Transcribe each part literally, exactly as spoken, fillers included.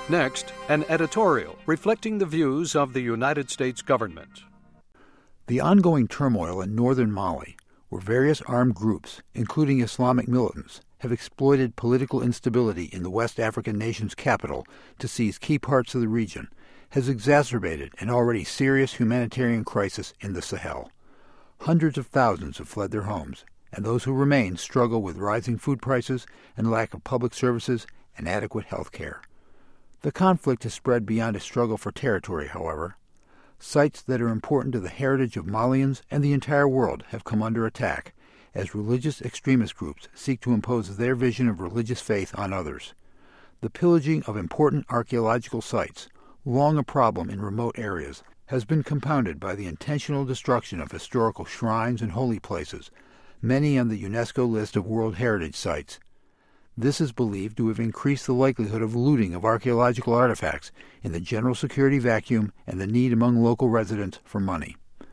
Next, an editorial reflecting the views of the United States government. The ongoing turmoil in northern Mali, where various armed groups, including Islamic militants, have exploited political instability in the West African nation's capital to seize key parts of the region, has exacerbated an already serious humanitarian crisis in the Sahel. Hundreds of thousands have fled their homes, and those who remain struggle with rising food prices and lack of public services and adequate health care. The conflict has spread beyond a struggle for territory, however. Sites that are important to the heritage of Malians and the entire world have come under attack as religious extremist groups seek to impose their vision of religious faith on others. The pillaging of important archaeological sites, long a problem in remote areas, has been compounded by the intentional destruction of historical shrines and holy places, many on the UNESCO list of World Heritage Sites. This is believed to have increased the likelihood of looting of archaeological artifacts in the general security vacuum and the need among local residents for money.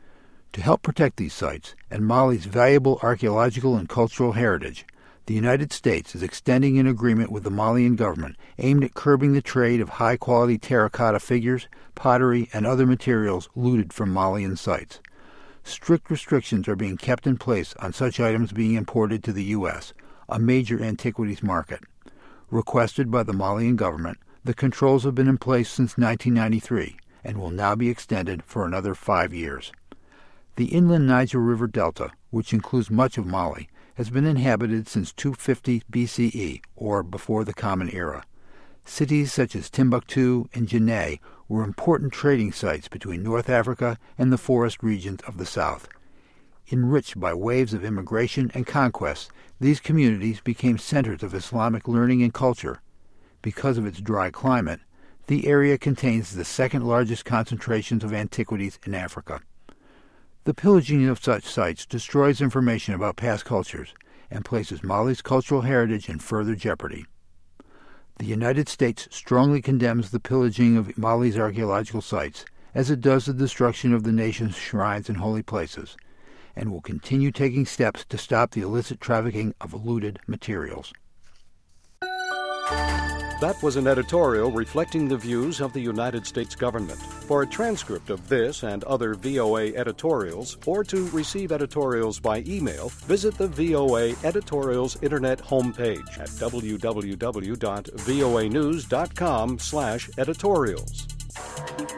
To help protect these sites and Mali's valuable archaeological and cultural heritage, the United States is extending an agreement with the Malian government aimed at curbing the trade of high-quality terracotta figures, pottery, and other materials looted from Malian sites. Strict restrictions are being kept in place on such items being imported to the U S, a major antiquities market. Requested by the Malian government, the controls have been in place since nineteen ninety-three and will now be extended for another five years. The inland Niger River Delta, which includes much of Mali, has been inhabited since two fifty B C E, or before the Common Era. Cities such as Timbuktu and Djenné were important trading sites between North Africa and the forest regions of the south. Enriched by waves of immigration and conquest, these communities became centers of Islamic learning and culture. Because of its dry climate, the area contains the second largest concentrations of antiquities in Africa. The pillaging of such sites destroys information about past cultures and places Mali's cultural heritage in further jeopardy. The United States strongly condemns the pillaging of Mali's archaeological sites, as it does the destruction of the nation's shrines and holy places, and will continue taking steps to stop the illicit trafficking of looted materials. That was an editorial reflecting the views of the United States government. For a transcript of this and other V O A editorials, or to receive editorials by email, visit the V O A Editorials Internet homepage at w w w dot voa news dot com slash editorials.